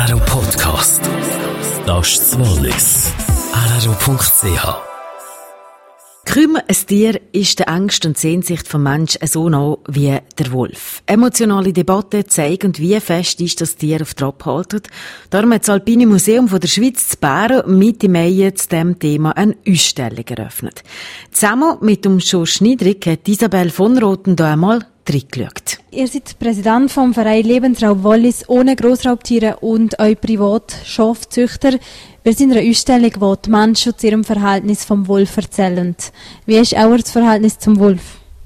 RRO Podcast. Das ist das Wallis. RRO.ch. Kaum ein Tier ist der Angst und Sehnsucht vom Menschen so nah wie der Wolf. Emotionale Debatten zeigen, wie fest ist das Tier auf Trab halten. Darum hat das Alpine Museum von der Schweiz zu Bären Mitte Mai zu diesem Thema eine Ausstellung eröffnet. Zusammen mit dem Schorsch Niedrig hat Isabel von Roten da einmal reingeschaut. Ihr seid Präsident vom Verein Lebensraum Wallis ohne Grossraubtiere und euch Privat-Schafzüchter. Wir sind in einer Ausstellung, wo die Menschen zu ihrem Verhältnis vom Wolf erzählen. Wie ist euer Verhältnis zum Wolf?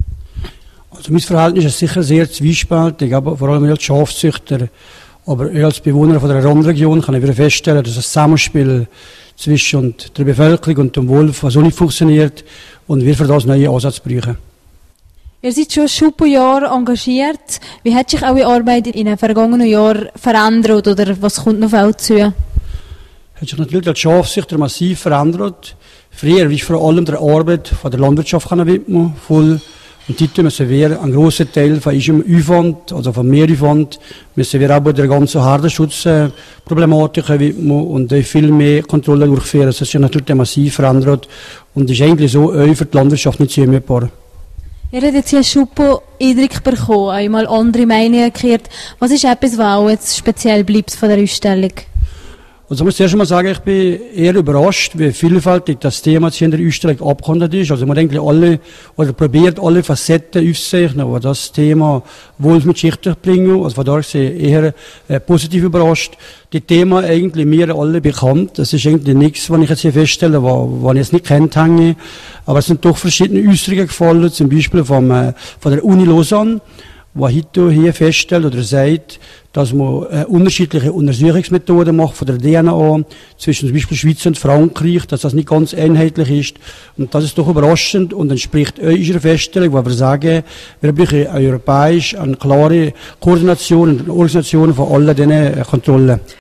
Also mein Verhältnis ist sicher sehr zwiespältig, aber vor allem als Schafzüchter. Aber als Bewohner von der Randregion kann ich wieder feststellen, dass das Zusammenspiel zwischen der Bevölkerung und dem Wolf so nicht funktioniert und wir für das neue Ansätze brauchen. Ihr seid schon ein Schuppenjahr engagiert. Wie hat sich eure Arbeit in den vergangenen Jahren verändert oder was kommt noch auf euch zu? Hat sich natürlich als Schafzüchter massiv verändert. Früher wie vor allem der Arbeit von der Landwirtschaft widmen voll. Und heute müssen wir einen grossen Teil von unserem Aufwand, also von Mehraufwand, müssen wir auch bei der ganzen Herdenschutzproblematik widmen und viel mehr Kontrolle durchführen. Das hat sich natürlich massiv verändert und ist eigentlich so für die Landwirtschaft nicht zumutbar. Ihr habt jetzt hier Schuppen-Eindruck bekommen, einmal andere Meinungen gehört. Was ist etwas, was auch jetzt speziell bleibt von der Ausstellung? Also ich muss zuerst mal sagen, ich bin eher überrascht, wie vielfältig das Thema hier in der Ausstellung abgehandelt ist. Also man denkt probiert alle Facetten aufzuzeichnen, wo das Thema Wolf mit Schichten bringen. Also von daher ist eher positiv überrascht. Die Themen eigentlich mir alle bekannt. Das ist eigentlich nichts, was ich jetzt hier feststelle, was ich jetzt nicht kennt habe. Aber es sind doch verschiedene Äußerungen gefallen, zum Beispiel von der Uni Lausanne, wo heute hier feststellt oder sagt, dass man unterschiedliche Untersuchungsmethoden macht von der DNA zwischen zum Beispiel Schweiz und Frankreich, dass das nicht ganz einheitlich ist. Und das ist doch überraschend und entspricht unserer Feststellung, wo wir sagen, wir brauchen europäisch eine klare Koordination und Organisation von allen diesen Kontrollen.